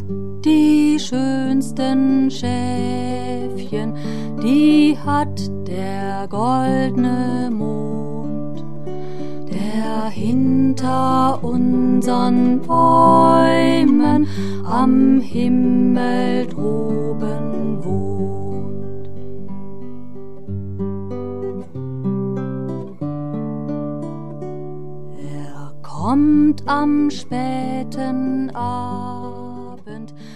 hat die schönsten Schäfchen, die hat der goldne Mond, der hinter unseren Bäumen am Himmel droben wohnt. Er kommt am späten Abend